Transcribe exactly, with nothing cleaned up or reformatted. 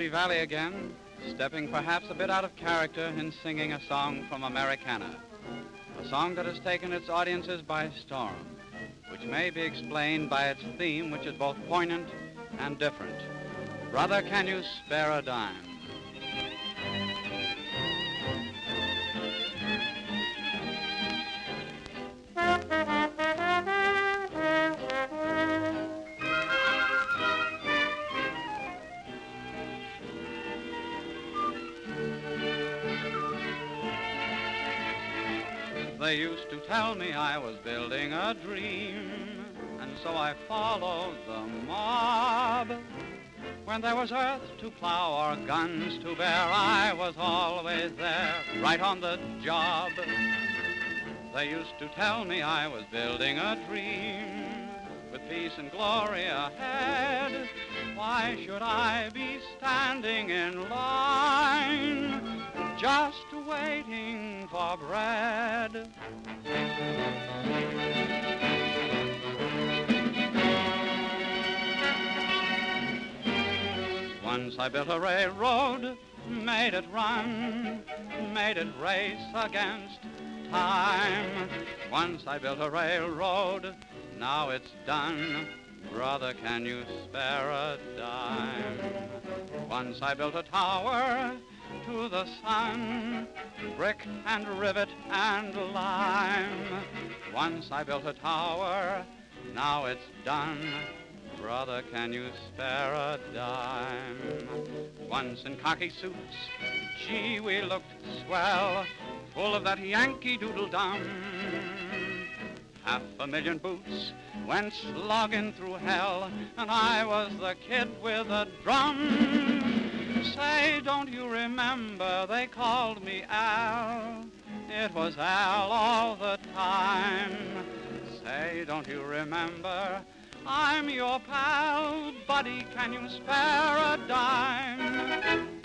Moody Valley again, stepping perhaps a bit out of character in singing a song from Americana, a song that has taken its audiences by storm, which may be explained by its theme, which is both poignant and different. Brother, can you spare a dime? They used to tell me I was building a dream, and so I followed the mob. When there was earth to plow or guns to bear, I was always there, right on the job. They used to tell me I was building a dream, with peace and glory ahead. Why should I be standing in line, just waiting for bread? Once I built a railroad, made it run, made it race against time. Once I built a railroad, now it's done. Brother, can you spare a dime? Once I built a tower to the sun, brick and rivet and lime. Once I built a tower, now it's done. Brother, can you spare a dime? Once in khaki suits, gee, we looked swell, full of that Yankee Doodle-Dum. Half a million boots went slogging through hell, and I was the kid with a drum. Say, don't you remember they called me Al? It was Al all the time. Say, don't you remember I'm your pal? Buddy, can you spare a dime?